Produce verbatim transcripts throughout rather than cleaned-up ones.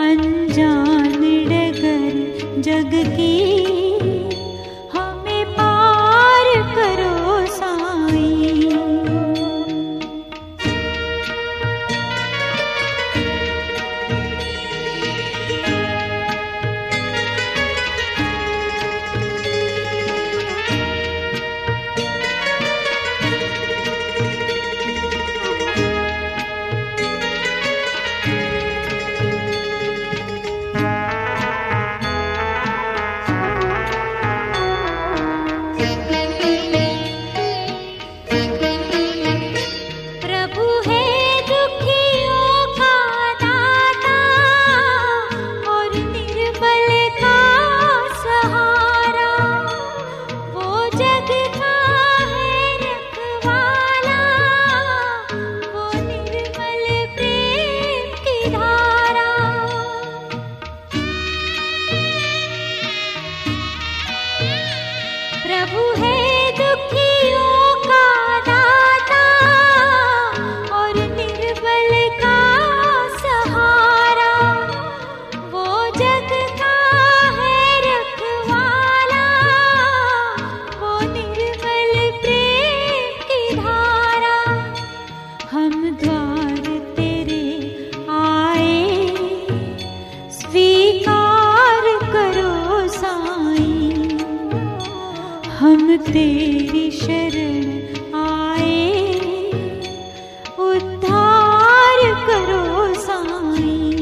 अनजान डगर जग की हमें पार करो साईं। प्रभु है दुखियों का दाता और निर्बल का सहारा, वो जग का है रखवाला, वो निर्मल प्रेम की धारा। हम द्वार तेरे आए, स्वीकार करो साईं। हम तेरी शरण आए, उद्धार करो साईं।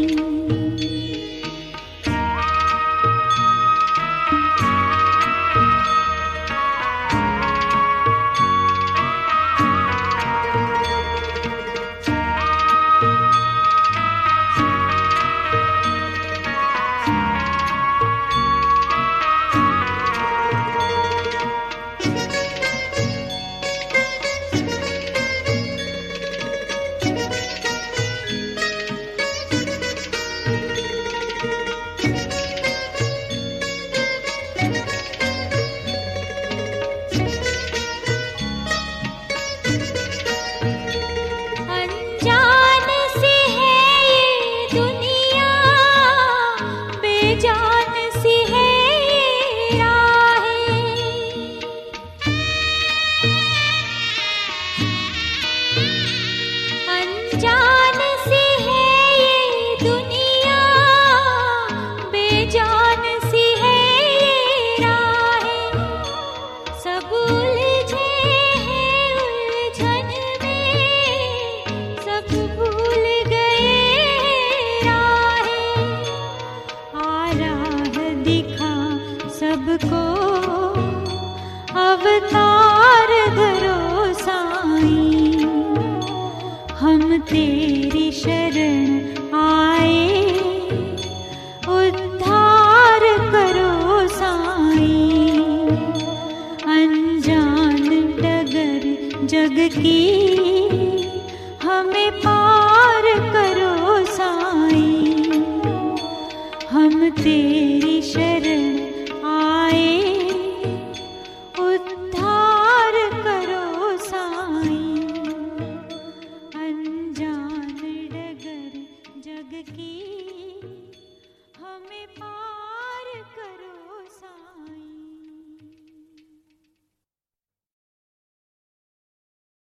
सबको अवतार धरो साईं। हम तेरी शरण आए, उद्धार करो साईं। अनजान डगर जग की हमें पार करो साईं। हम तेरी शरण आए, उद्धार करो साईं। अनजान डगर जग की हमें पार करो।